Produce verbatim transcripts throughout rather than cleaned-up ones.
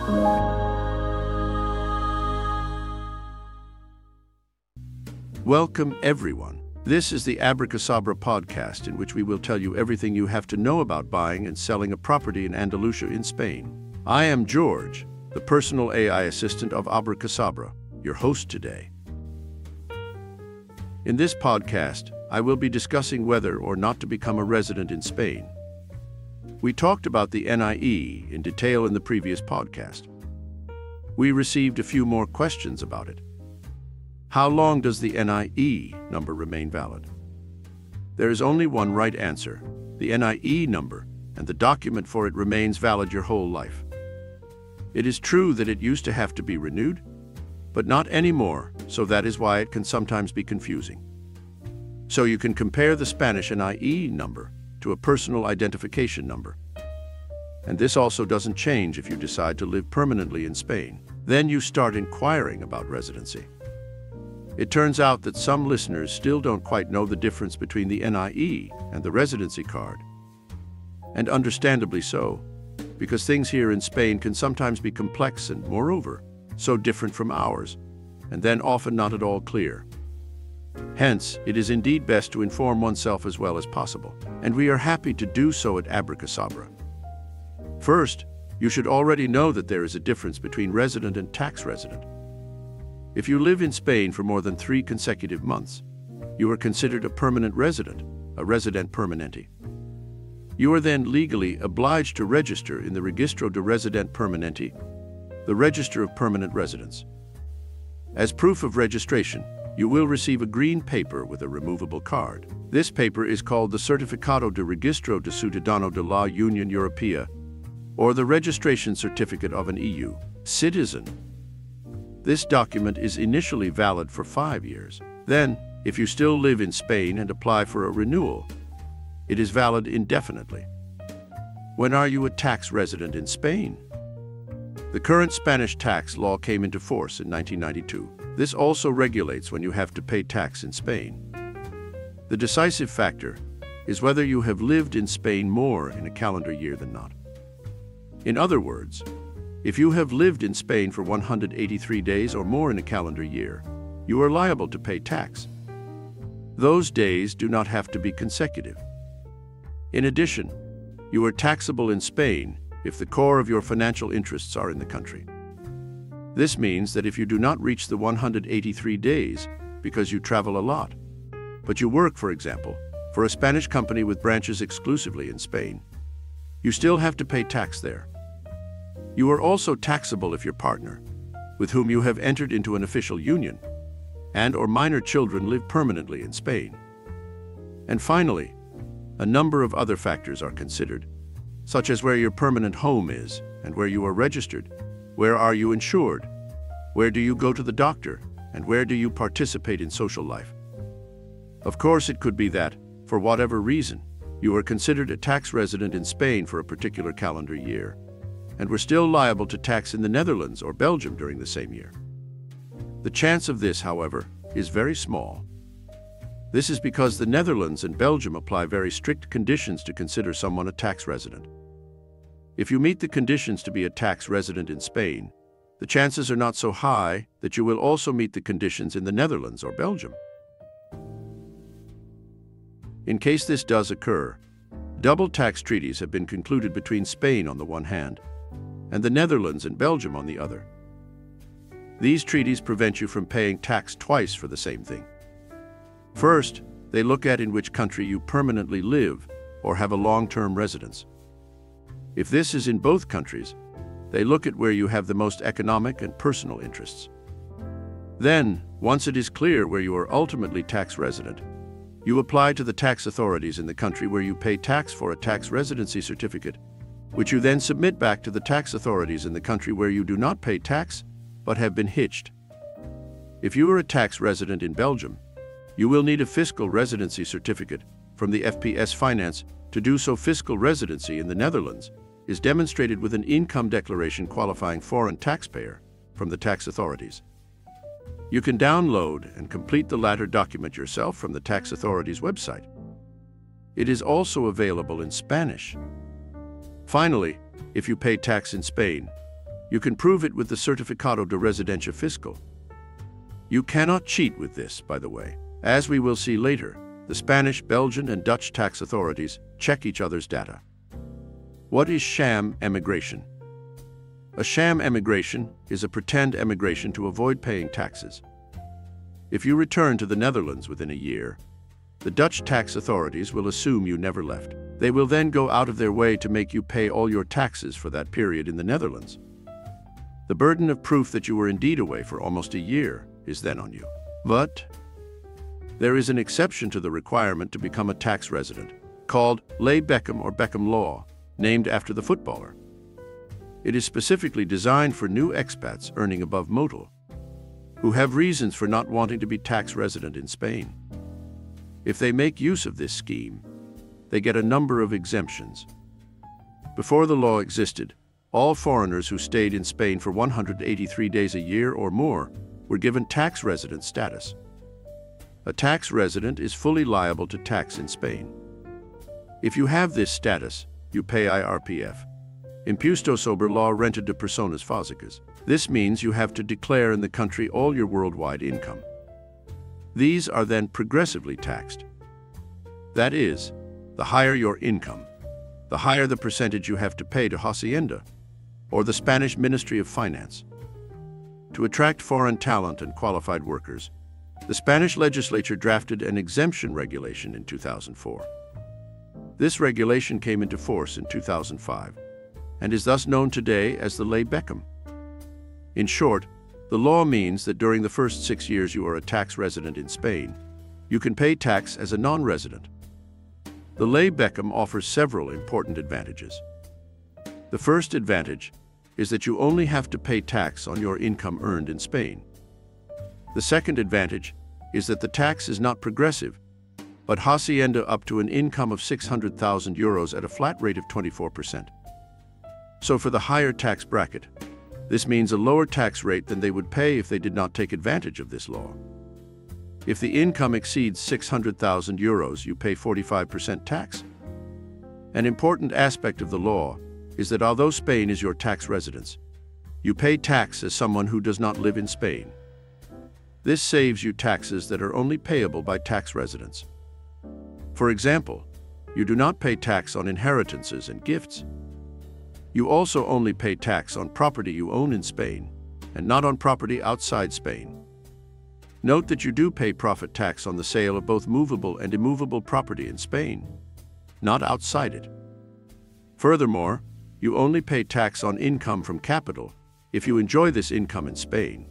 Welcome, everyone. This is the Abracasabra podcast, in which we will tell you everything you have to know about buying and selling a property in Andalusia in Spain. I am George, the personal A I assistant of Abracasabra, your host today. In this podcast, I will be discussing whether or not to become a resident in Spain. We talked about the N I E in detail in the previous podcast. We received a few more questions about it. How long does the N I E number remain valid? There is only one right answer. The N I E number and the document for it remains valid your whole life. It is true that it used to have to be renewed, but not anymore, so that is why it can sometimes be confusing. So you can compare the Spanish N I E number to a personal identification number. And this also doesn't change if you decide to live permanently in Spain. Then you start inquiring about residency. It turns out that some listeners still don't quite know the difference between the N I E and the residency card. And understandably so, because things here in Spain can sometimes be complex and, moreover, so different from ours, and then often not at all clear. Hence, it is indeed best to inform oneself as well as possible, and we are happy to do so at Abracasabra. First, you should already know that there is a difference between resident and tax resident. If you live in Spain for more than three consecutive months, you are considered a permanent resident, a resident permanente. You are then legally obliged to register in the Registro de Resident Permanente, the Register of Permanent Residents. As proof of registration, you will receive a green paper with a removable card. This paper is called the Certificado de Registro de Ciudadano de la Unión Europea, or the Registration Certificate of an E U citizen. This document is initially valid for five years. Then, if you still live in Spain and apply for a renewal, it is valid indefinitely. When are you a tax resident in Spain? The current Spanish tax law came into force in nineteen ninety-two. This also regulates when you have to pay tax in Spain. The decisive factor is whether you have lived in Spain more in a calendar year than not. In other words, if you have lived in Spain for one hundred eighty-three days or more in a calendar year, you are liable to pay tax. Those days do not have to be consecutive. In addition, you are taxable in Spain if the core of your financial interests are in the country. This means that if you do not reach the one hundred eighty-three days because you travel a lot, but you work, for example, for a Spanish company with branches exclusively in Spain, you still have to pay tax there. You are also taxable if your partner, with whom you have entered into an official union, and or minor children live permanently in Spain. And finally, a number of other factors are considered, such as where your permanent home is and where you are registered, where are you insured, where do you go to the doctor, and where do you participate in social life. Of course, it could be that, for whatever reason, you are considered a tax resident in Spain for a particular calendar year, and were still liable to tax in the Netherlands or Belgium during the same year. The chance of this, however, is very small. This is because the Netherlands and Belgium apply very strict conditions to consider someone a tax resident. If you meet the conditions to be a tax resident in Spain, the chances are not so high that you will also meet the conditions in the Netherlands or Belgium. In case this does occur, double tax treaties have been concluded between Spain on the one hand and the Netherlands and Belgium on the other. These treaties prevent you from paying tax twice for the same thing. First, they look at in which country you permanently live or have a long-term residence. If this is in both countries, they look at where you have the most economic and personal interests. Then, once it is clear where you are ultimately tax resident, you apply to the tax authorities in the country where you pay tax for a tax residency certificate, which you then submit back to the tax authorities in the country where you do not pay tax but have been hitched. If you are a tax resident in Belgium, you will need a fiscal residency certificate from the F P S Finance. To do so, fiscal residency in the Netherlands is demonstrated with an income declaration qualifying foreign taxpayer from the tax authorities. You can download and complete the latter document yourself from the tax authorities' website. It is also available in Spanish. Finally, if you pay tax in Spain, You can prove it with the Certificado de Residencia Fiscal. You cannot cheat with this, by the way. As we will see later, the Spanish, Belgian, and Dutch tax authorities check each other's data. What is sham emigration? A sham emigration is a pretend emigration to avoid paying taxes. If you return to the Netherlands within a year, the Dutch tax authorities will assume you never left. They will then go out of their way to make you pay all your taxes for that period in the Netherlands. The burden of proof that you were indeed away for almost a year is then on you. But there is an exception to the requirement to become a tax resident, called Ley Beckham or Beckham Law, named after the footballer. It is specifically designed for new expats earning above modal, who have reasons for not wanting to be tax resident in Spain. If they make use of this scheme, they get a number of exemptions. Before the law existed, all foreigners who stayed in Spain for one hundred eighty-three days a year or more were given tax resident status. A tax resident is fully liable to tax in Spain. If you have this status, you pay I R P F, Impuesto sobre la Renta de Personas Físicas. This means you have to declare in the country all your worldwide income. These are then progressively taxed. That is, the higher your income, the higher the percentage you have to pay to Hacienda, or the Spanish Ministry of Finance. To attract foreign talent and qualified workers, the Spanish legislature drafted an exemption regulation in two thousand four. This regulation came into force in two thousand five and is thus known today as the Ley Beckham. In short, the law means that during the first six years you are a tax resident in Spain, you can pay tax as a non-resident. The Ley Beckham offers several important advantages. The first advantage is that you only have to pay tax on your income earned in Spain. The second advantage is that the tax is not progressive, but Hacienda up to an income of six hundred thousand euros at a flat rate of twenty-four percent. So for the higher tax bracket, this means a lower tax rate than they would pay if they did not take advantage of this law. If the income exceeds six hundred thousand euros, you pay forty-five percent tax. An important aspect of the law is that although Spain is your tax residence, you pay tax as someone who does not live in Spain. This saves you taxes that are only payable by tax residents. For example, you do not pay tax on inheritances and gifts. You also only pay tax on property you own in Spain, and not on property outside Spain. Note that you do pay profit tax on the sale of both movable and immovable property in Spain, not outside it. Furthermore, you only pay tax on income from capital if you enjoy this income in Spain.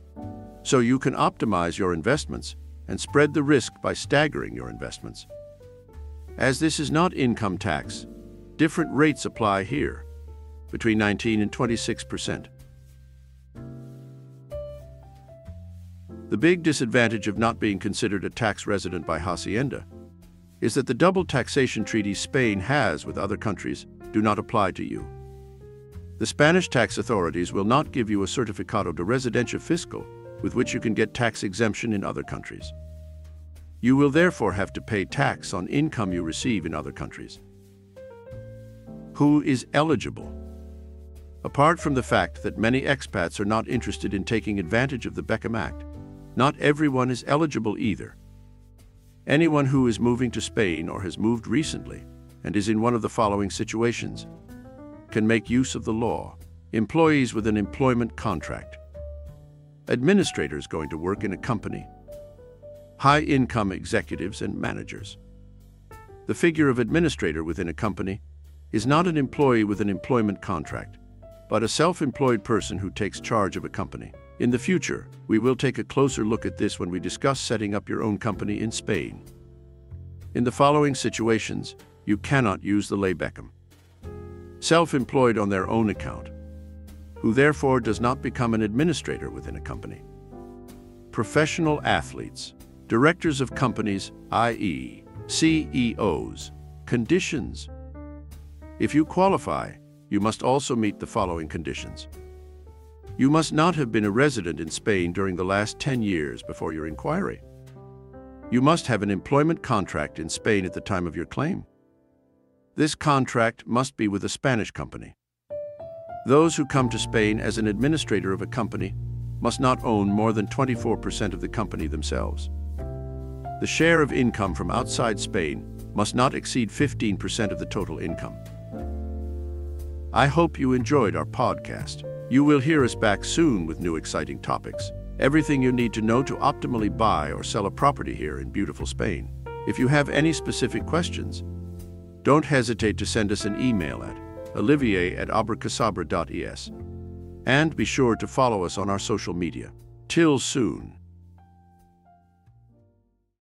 So you can optimize your investments and spread the risk by staggering your investments. As this is not income tax, different rates apply here, between nineteen and twenty-six percent. The big disadvantage of not being considered a tax resident by Hacienda is that the double taxation treaties Spain has with other countries do not apply to you. The Spanish tax authorities will not give you a Certificado de Residencia Fiscal with which you can get tax exemption in other countries. You will therefore have to pay tax on income you receive in other countries. Who is eligible? Apart from the fact that many expats are not interested in taking advantage of the Beckham Act, not everyone is eligible either. Anyone who is moving to Spain or has moved recently and is in one of the following situations can make use of the law. Employees with an employment contract, administrators going to work in a company, high-income executives and managers. The figure of administrator within a company is not an employee with an employment contract, but a self-employed person who takes charge of a company. In the future, we will take a closer look at this when we discuss setting up your own company in Spain. In the following situations, you cannot use the Ley Beckham. Self-employed on their own account, who therefore does not become an administrator within a company. Professional athletes, directors of companies, that is, C E Os. Conditions. If you qualify, you must also meet the following conditions. You must not have been a resident in Spain during the last ten years before your inquiry. You must have an employment contract in Spain at the time of your claim. This contract must be with a Spanish company. Those who come to Spain as an administrator of a company must not own more than twenty-four percent of the company themselves. The share of income from outside Spain must not exceed fifteen percent of the total income. I hope you enjoyed our podcast. You will hear us back soon with new exciting topics. Everything you need to know to optimally buy or sell a property here in beautiful Spain. If you have any specific questions, don't hesitate to send us an email at olivier at abracasabra dot es. And be sure to follow us on our social media. Till soon.